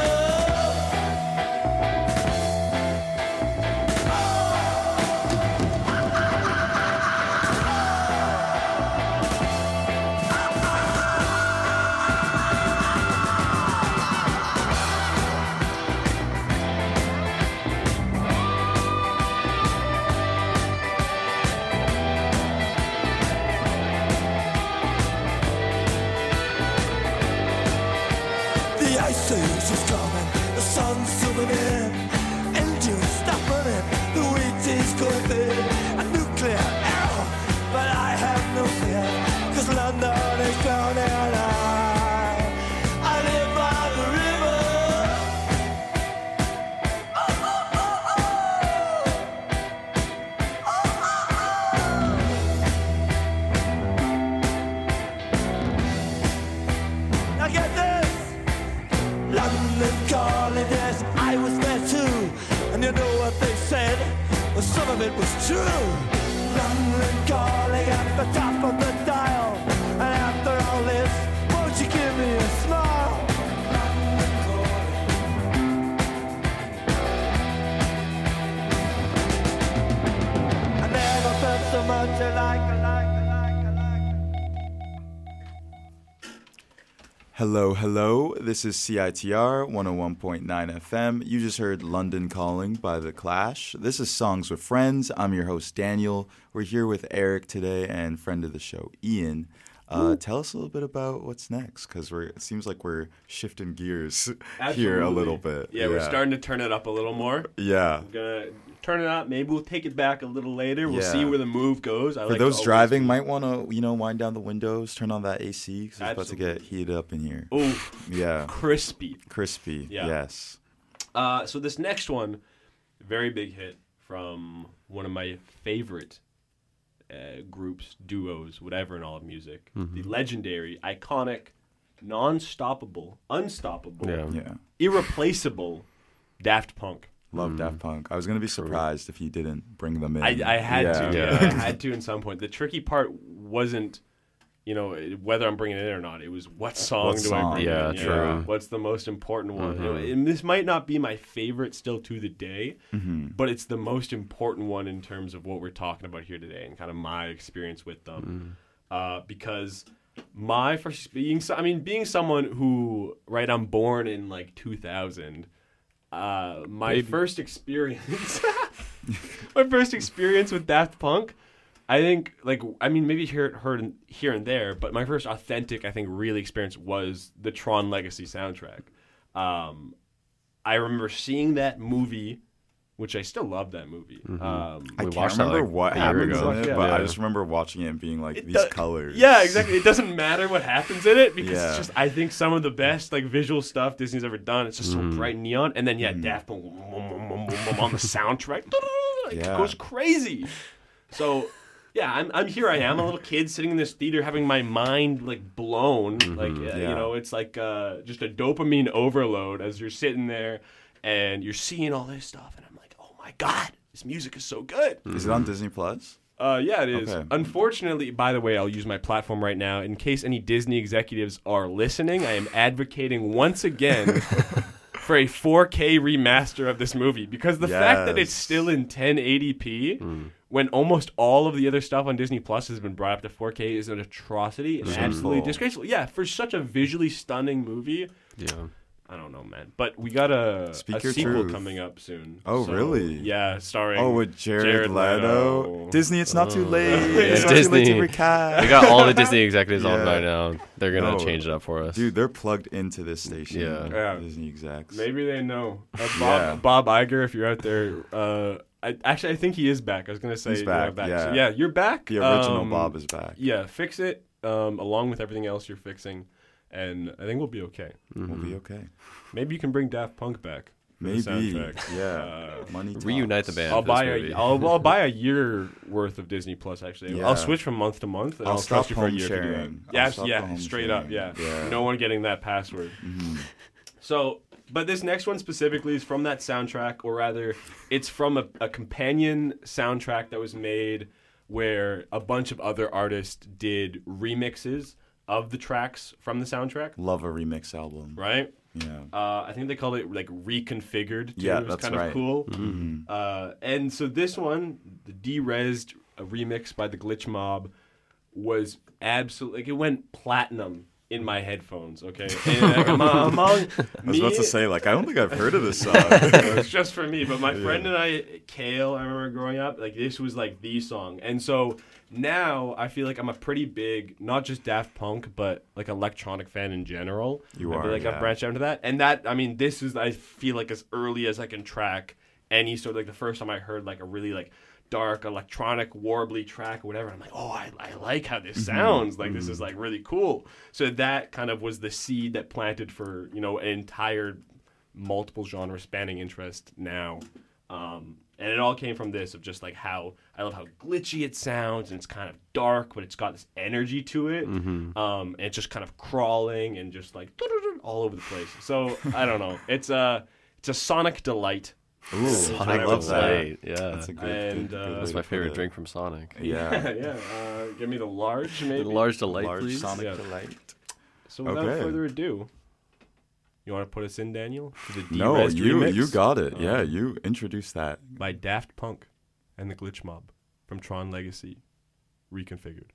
The ice age is coming, the sun's zooming in. Engines stop running, the wheat is going thin. A nuclear error, but I have no fear, cause London is drowning. I, I live by the river. Oh, oh, oh, oh. Now get this. London calling, yes, I was there too. And you know what they said? Well, some of it was true. London calling at the top of the dial. And after all this, won't you give me a smile? London calling. I never felt so much alike, alike, alike, alike. Hello, hello. This is C I T R one oh one point nine F M. You just heard London Calling by The Clash. This is Songs with Friends. I'm your host, Daniel. We're here with Eric today and friend of the show, Ian. Uh, tell us a little bit about what's next, because we're it seems like we're shifting gears here a little bit. Yeah, we're starting to turn it up a little more. Yeah. We're going to turn it up. Maybe we'll take it back a little later. We'll Yeah. see where the move goes. I For like those to always- driving, might want to, you know, wind down the windows, turn on that A C, because it's about to Absolutely. get heated up in here. Ooh. Yeah. Crispy. Crispy, Yeah. yes. Uh, so this next one, very big hit from one of my favorite uh, groups, duos, whatever in all of music. Mhm. The legendary, iconic, non-stoppable, unstoppable, Yeah. Yeah. irreplaceable Daft Punk. Love Daft Punk. I was going to be surprised if you didn't bring them in. I, I had Yeah. to. Yeah. I had to in some point. The tricky part wasn't, you know, whether I'm bringing it in or not. It was what song What do song? I bring Yeah, in? you true. know? What's the most important one? You know, Mhm. and this might not be my favorite still to the day, hmm but it's the most important one in terms of what we're talking about here today and kind of my experience with them. Uh, because my first being, so- I mean, being someone who, right, I'm born in like two thousand. Uh, my Maybe. first experience, my first experience with Daft Punk, I think, like, I mean, maybe heard heard here and there, but my first authentic, I think, really experience was the Tron Legacy soundtrack. Um, I remember seeing that movie, which I still love that movie. Mhm. Um, I We can't watched that, remember like, what a year happens ago. in it, Yeah. but I Yeah. just remember watching it and being like, It these does- colors. Yeah, exactly. It doesn't matter what happens in it because Yeah. it's just, I think, some of the best like visual stuff Disney's ever done. It's just so Mhm. bright and neon. And then, yeah, Mhm. Daft Punk on the soundtrack. It Yeah. goes crazy. So, yeah, I'm, I'm here. I am a little kid sitting in this theater having my mind like blown. Like, uh, Yeah. you know, it's like uh, just a dopamine overload as you're sitting there and you're seeing all this stuff. And I'm like, oh my God, this music is so good. Is it on Disney Plus? Uh, yeah, it is. Okay. Unfortunately, by the way, I'll use my platform right now. In case any Disney executives are listening, I am advocating once again for a four K remaster of this movie. Because the fact that it's Yes. still in ten eighty p, when almost all of the other stuff on Disney Plus has been brought up to four K, is an atrocity and Shameful. absolutely disgraceful. Yeah, for such a visually stunning movie. Yeah. I don't know, man. But we got a, Speak a your sequel truth. coming up soon. Oh, So, really? Yeah, starring Oh, with Jared, Leto. Disney, it's not too Oh. late. Yeah, It's not too late Disney. to recast. We got all the Disney executives on Yeah. right now. They're gonna No. change it up for us. Dude, they're plugged into this station. Yeah. Yeah. Disney execs. Maybe they know. Uh, Bob, Yeah. Bob Iger, if you're out there, uh, I, actually, I think he is back. I was gonna say He's you're back, back. yeah. So, yeah, you're back. The original Um, Bob is back. Yeah, fix it um, along with everything else you're fixing, and I think we'll be okay. We'll be okay. Maybe you can bring Daft Punk back. for the Maybe. soundtrack. Yeah. Uh, Money talks. Reunite the band. I'll for buy this a movie. I'll, I'll buy a year worth of Disney Plus. Actually, Yeah. I'll switch from month to month, and I'll I'll, stop trust you for a home year to do that. sharing. I'll Yes, stop the yeah, home straight up, sharing. yeah. Yeah. No one getting that password. Mhm. So, but this next one specifically is from that soundtrack, or rather, it's from a, a companion soundtrack that was made where a bunch of other artists did remixes of the tracks from the soundtrack. Love a remix album. Right? Yeah. Uh, I think they called it like reconfigured. Too. Yeah, it was that's kind right. of cool. Mhm. Uh, and so this one, the de-resed uh, remix by the Glitch Mob, was absolutely like it went platinum in my headphones. Okay, and, like, among, among I was me, about to say, like, I don't think I've heard of this song. it's just for me. But my Yeah. friend and I, Kale, I remember growing up, like this was like the song. And so now I feel like I'm a pretty big, not just Daft Punk, but like electronic fan in general. You I are, feel like yeah. I've branched out into that. And that, I mean, this is, I feel like as early as I can track any sort of like the first time I heard like a really like dark electronic warbly track or whatever, I'm like, oh, I, I like how this sounds. Like this is like really cool. So that kind of was the seed that planted for, you know, an entire multiple genre spanning interest now. Um, and it all came from this of just like how I love how glitchy it sounds, and it's kind of dark, but it's got this energy to it. Mhm. Um, and it's just kind of crawling and just like all over the place. So I don't know. It's a it's a sonic delight. Ooh, Sonic I love that. Delight, yeah. That's a good, And, good, uh, good way That's to my put favorite it. drink from Sonic. Yeah. yeah. Uh, give me the large, maybe. The large delight, Large please. Sonic Yeah. Delight. So without Okay. further ado, you want to put us in, Daniel? To the No, de-resed you remix? you got it. Uh, Yeah, you introduced that. By Daft Punk and the Glitch Mob from Tron Legacy, reconfigured.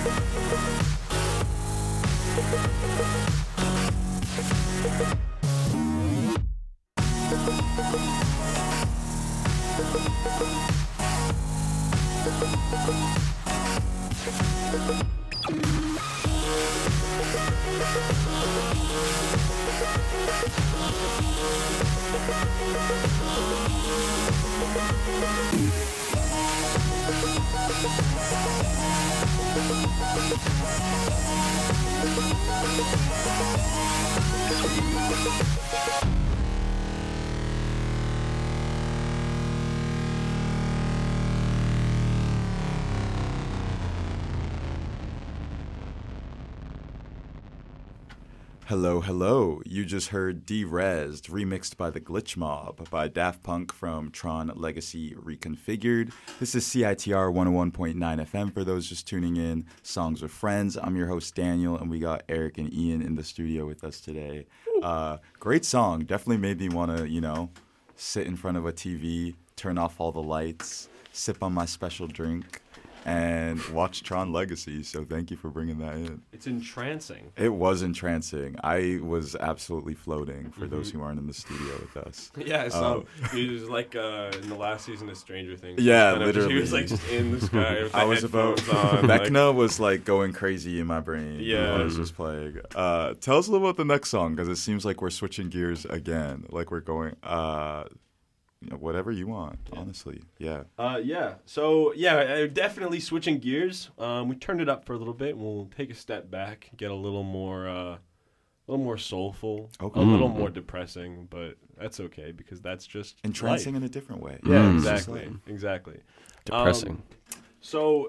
Hello, hello. You just heard Derezzed, remixed by the Glitch Mob by Daft Punk from Tron Legacy Reconfigured. This is C I T R one oh one point nine F M for those just tuning in. Songs with Friends. I'm your host, Daniel, and we got Eric and Ian in the studio with us today. Uh, great song. Definitely made me want to, you know, sit in front of a T V, turn off all the lights, sip on my special drink, and watch Tron Legacy. So thank you for bringing that in. It's entrancing. It was entrancing. I was absolutely floating for Mhm. those who aren't in the studio with us. Yeah, so Um, he was like uh, in the last season of Stranger Things. yeah, Kind of just- literally. he was like just in the sky with the I was about. headphones on. like- Vecna was like going crazy in my brain. Yeah. while I was just playing. Uh, tell us a little about the next song because it seems like we're switching gears again. Like we're going. Uh, you know, whatever you want. Honestly, yeah. Uh, yeah. So yeah, uh, definitely switching gears. Um, we turned it up for a little bit. And we'll take a step back, get a little more, uh, a little more soulful, Okay. a little Mm. more depressing, but that's okay because that's just Entrancing life. in a different way. Yeah, Mm. It's just exactly, like- exactly. Depressing. Um, so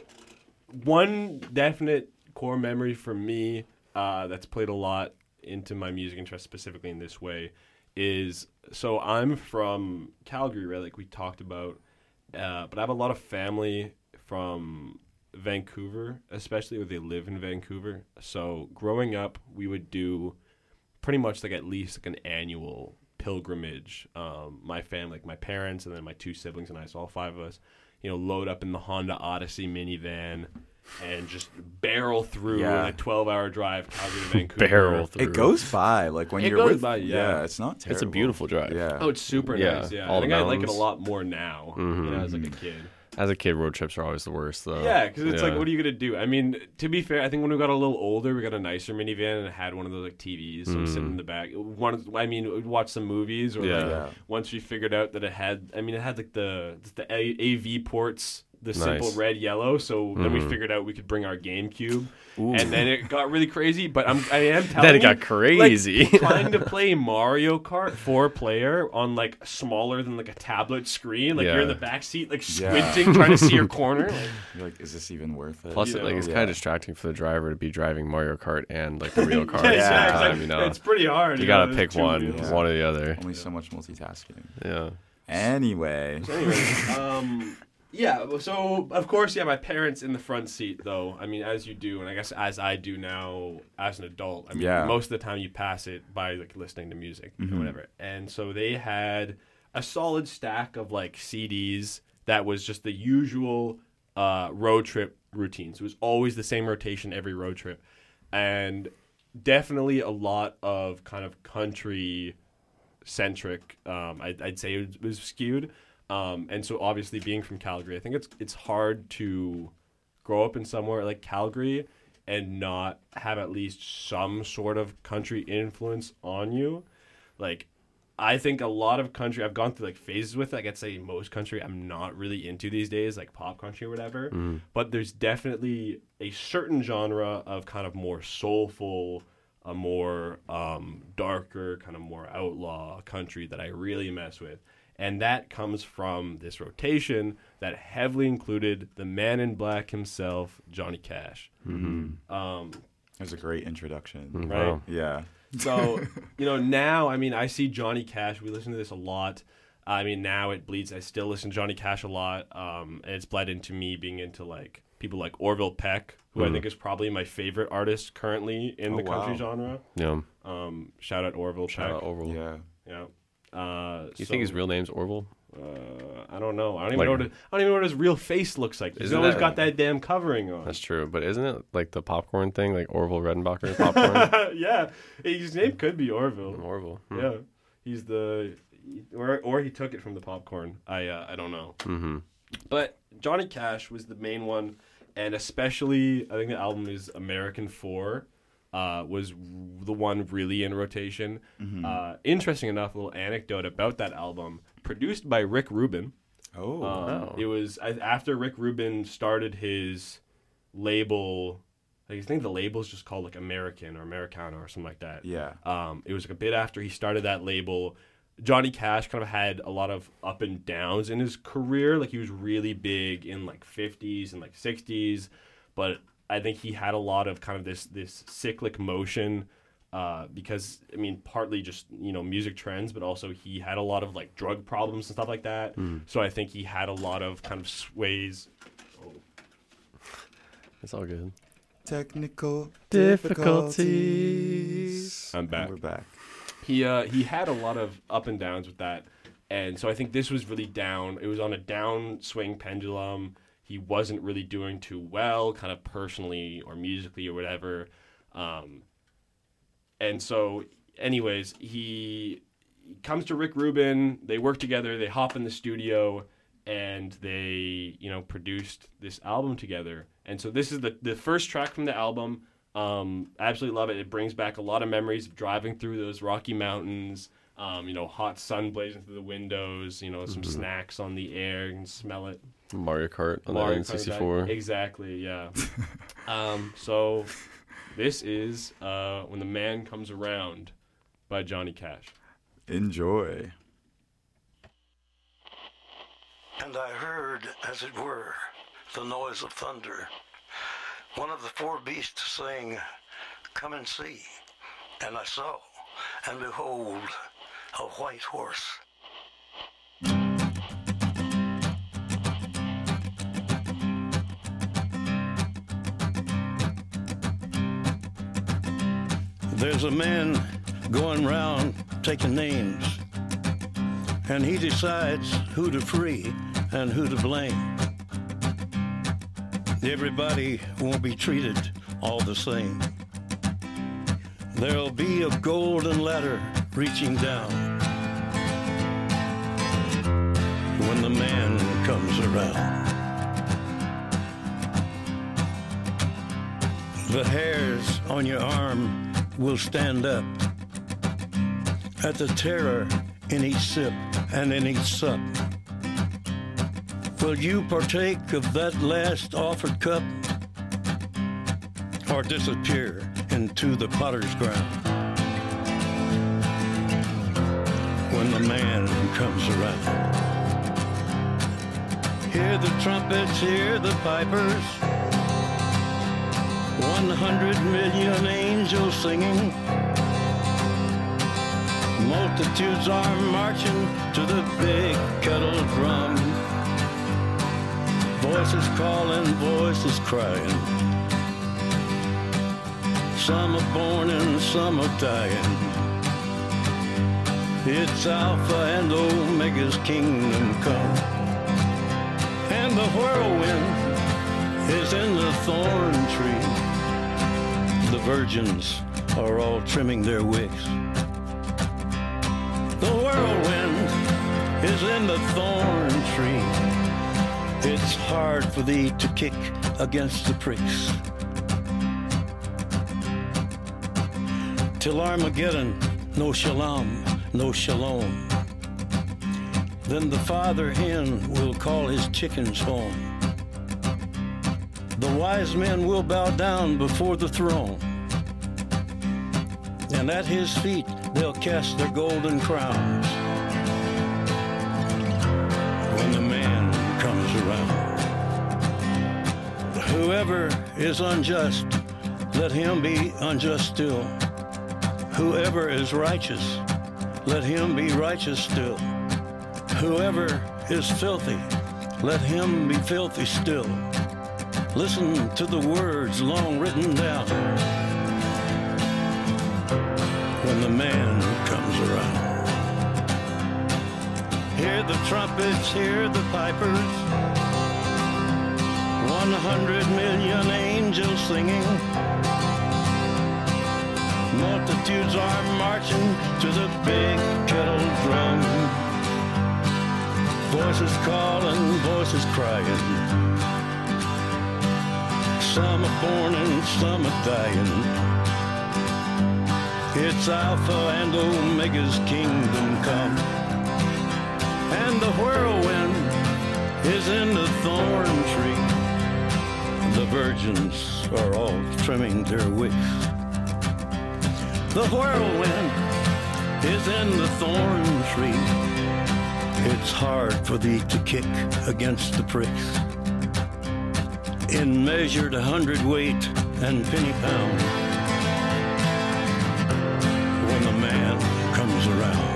one definite core memory for me uh, that's played a lot into my music interest, specifically in this way, is so I'm from Calgary, right? Like we talked about, uh, but I have a lot of family from Vancouver, especially where they live in Vancouver. So growing up, we would do pretty much like at least like an annual pilgrimage. Um, my family, like my parents, and then my two siblings and I, so all five of us, you know, load up in the Honda Odyssey minivan and just barrel through Yeah. a twelve-hour drive, Calgary to Vancouver. Barrel through. It goes by like when It you're goes with. by, yeah. it's not terrible. It's a beautiful drive. Yeah. Oh, it's super Yeah, nice. Yeah, all I think the I like it a mountains. lot more now Mhm. than as like a kid. As a kid, road trips are always the worst, though. Yeah, because it's like, Yeah. what are you gonna do? I mean, to be fair, I think when we got a little older, we got a nicer minivan and it had one of those like T Vs, so I'm sitting Mm. in the back. One, I mean, we'd watch some movies, or Yeah. like, Yeah. once we figured out that it had, I mean, it had like the the A- AV ports, the simple Nice. red yellow. So then we Mhm. figured out we could bring our GameCube, Ooh. and then it got really crazy. But I'm I am telling Then it you, got crazy. Like, trying to play Mario Kart four player on like smaller than like a tablet screen, like you're in Yeah. the back seat, like Yeah. squinting, trying to see your corner. Like, You're like, is this even worth it? Plus, You it, like, it's know? kind Yeah. of distracting for the driver to be driving Mario Kart and like the real car Yeah, at the same yeah, time. exactly. You know, It's pretty hard, You you gotta know, pick there's two one, wheels. one or the other. Only so much multitasking. Yeah. Anyway. So anyway, um, yeah. So of course, yeah. My parents in the front seat, though. I mean, as you do, and I guess as I do now as an adult. I mean, Yeah. most of the time you pass it by like listening to music Mhm. or whatever. And so they had a solid stack of like C Ds that was just the usual uh, road trip routines. It was always the same rotation every road trip, and definitely a lot of kind of country centric. Um, I'd, I'd say it was, was skewed. Um, and so obviously being from Calgary, I think it's it's hard to grow up in somewhere like Calgary and not have at least some sort of country influence on you. Like, I think a lot of country, I've gone through like phases with it. Like I'd say most country I'm not really into these days, like pop country or whatever. Mhm. But there's definitely a certain genre of kind of more soulful, a more um, darker, kind of more outlaw country that I really mess with. And that comes from this rotation that heavily included the man in black himself, Johnny Cash. Mm-hmm. Um, It was a great introduction. right? Wow. Yeah. So, you know, now, I mean, I see Johnny Cash. We listen to this a lot. I mean, now it bleeds. I still listen to Johnny Cash a lot. Um, and it's bled into me being into, like, people like Orville Peck, who I Mhm. think is probably my favorite artist currently in Oh, the country wow. genre. Yeah. Um, shout out Orville Shout Peck. out Orville. Yeah. Yeah. Uh, You so- think his real name's Orville? Uh, I don't know. I don't even Like- know what. It, I don't even know what his real face looks like. He's Isn't always that- got that damn covering on. That's true, but isn't it like the popcorn thing, like Orville Redenbacher popcorn? Yeah, his name could be Orville. Orville. Hmm. Yeah, he's the, or or he took it from the popcorn. I uh, I don't know. Mm-hmm. But Johnny Cash was the main one, and especially I think the album is American Four, uh, was the one really in rotation. Mhm. Uh, interesting enough, a little anecdote about that album, produced by Rick Rubin. Oh, Um, wow. It was I, after Rick Rubin started his label. I think the label's just called like American or Americana or something like that. Yeah. Um, it was like a bit after he started that label. Johnny Cash kind of had a lot of up and downs in his career. Like he was really big in like fifties and like sixties, but I think he had a lot of kind of this this cyclic motion. Uh, because I mean, partly just you know music trends, but also he had a lot of like drug problems and stuff like that. Mm. So I think he had a lot of kind of sways. Oh. It's all good. Technical Difficulties. I'm back. We're back. He uh, he had a lot of up and downs with that, and so I think this was really down. It was on a downswing pendulum. He wasn't really doing too well, kind of personally or musically or whatever. Um, and so, anyways, he comes to Rick Rubin. They work together. They hop in the studio, and they, you know, produced this album together. And so this is the the first track from the album. Um, I absolutely love it. It brings back a lot of memories of driving through those Rocky Mountains. Um, you know, hot sun blazing through the windows. You know, some Mhm. snacks on the air. You can smell it. Mario Kart on Mario the N Kart, sixty-four. exact- Exactly, yeah. um, so this is uh, When the Man Comes Around by Johnny Cash. Enjoy. And I heard, as it were, the noise of thunder. One of the four beasts saying, "Come and see." And I saw, and behold, a white horse. There's a man going round taking names, and he decides who to free and who to blame. Everybody won't be treated all the same. There'll be a golden ladder reaching down when the man comes around. The hairs on your arm will stand up at the terror in each sip and in each sup. Will you partake of that last offered cup, or disappear into the potter's ground when the man comes around? Hear the trumpets, hear the pipers, one hundred million angels singing. Multitudes are marching to the big kettle drum. Voices calling, voices crying. Some are born and some are dying. It's Alpha and Omega's kingdom come. And the whirlwind is in the thorn tree. The virgins are all trimming their wicks. The whirlwind is in the thorn tree. It's hard for thee to kick against the pricks. Till Armageddon, no shalom, no shalom. Then the father hen will call his chickens home. The wise men will bow down before the throne, and at his feet they'll cast their golden crowns when the man comes around. Whoever is unjust, let him be unjust still. Whoever is righteous, let him be righteous still. Whoever is filthy, let him be filthy still. Listen to the words long written down when the man comes around. Hear the trumpets, hear the pipers. One hundred million angels singing. Multitudes are marching to the big kettle drum. Voices calling, voices crying. Some are born and some are dying. It's Alpha and Omega's kingdom come. And the whirlwind is in the thorn tree. The virgins are all trimming their wicks. The whirlwind is in the thorn tree. It's hard for thee to kick against the pricks. In measured hundredweight and penny pound. When the man comes around.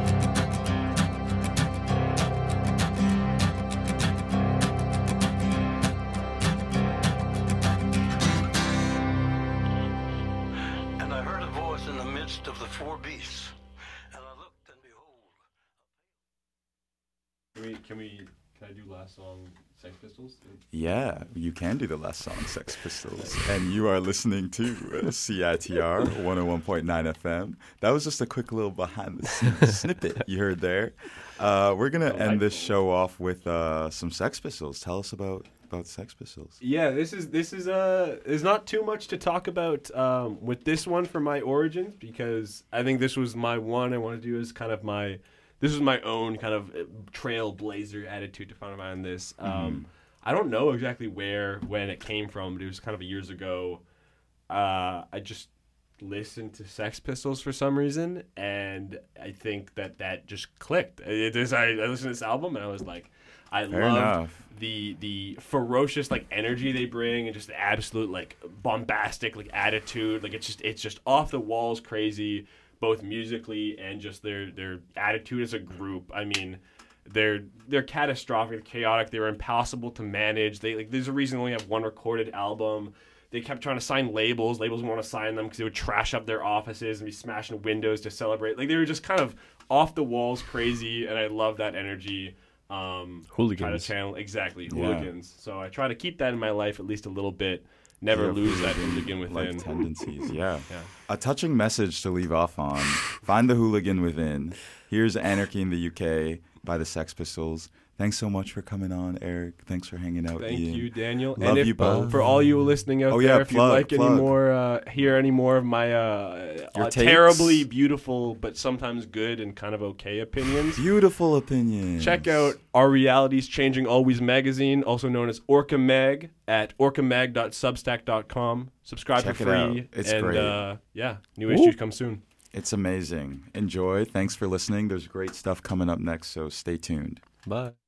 And I heard a voice in the midst of the four beasts. And I looked and behold. Can we, can we, can I do last song, Sex Pistols? Yeah, you can do the last song, Sex Pistols. And you are listening to uh, C I T R one oh one point nine F M. That was just a quick little behind the scenes snippet you heard there. Uh, we're going to end this show off with uh, some Sex Pistols. Tell us about, about Sex Pistols. Yeah, this is, this is, uh, there's not too much to talk about um, with this one for my origins, because I think this was my one I want to do as kind of my, this was my own kind of trailblazer attitude to find on this. Um, Mm-hmm. I don't know exactly where, when it came from, but it was kind of years ago. Uh, I just listened to Sex Pistols for some reason, and I think that that just clicked. It is, I, I listened to this album, and I was like, I Fair loved enough. the the ferocious like energy they bring, and just the absolute like bombastic like attitude. Like it's just it's just off the walls crazy, both musically and just their their attitude as a group. I mean, they're they're catastrophic, chaotic. They were impossible to manage. They like there's a reason they only have one recorded album. They kept trying to sign labels. Labels wouldn't want to sign them because they would trash up their offices and be smashing windows to celebrate. Like they were just kind of off the walls crazy, and I love that energy. Um, Hooligans. Try to channel exactly Yeah. hooligans. So I try to keep that in my life at least a little bit. Never Yeah, lose that hooligan hooligan within. like tendencies. Yeah. Yeah. A touching message to leave off on. Find the hooligan within. Here's Anarchy in the U K by the Sex Pistols. Thanks so much for coming on, Eric. Thanks for hanging out, Thank Ian. you, Daniel. Love and if, you both. For all you listening out Oh, there, yeah, if plug, you'd like any plug. more, uh, hear any more of my uh, Your uh, takes? terribly beautiful but sometimes good and kind of okay opinions, Beautiful opinions. check out Our Realities Changing Always magazine, also known as Orca Mag, at orcamag dot substack dot com. Subscribe Check for it out. free. It's and, great. Uh, yeah, new Woo. issues come soon. It's amazing. Enjoy. Thanks for listening. There's great stuff coming up next, so stay tuned. Bye.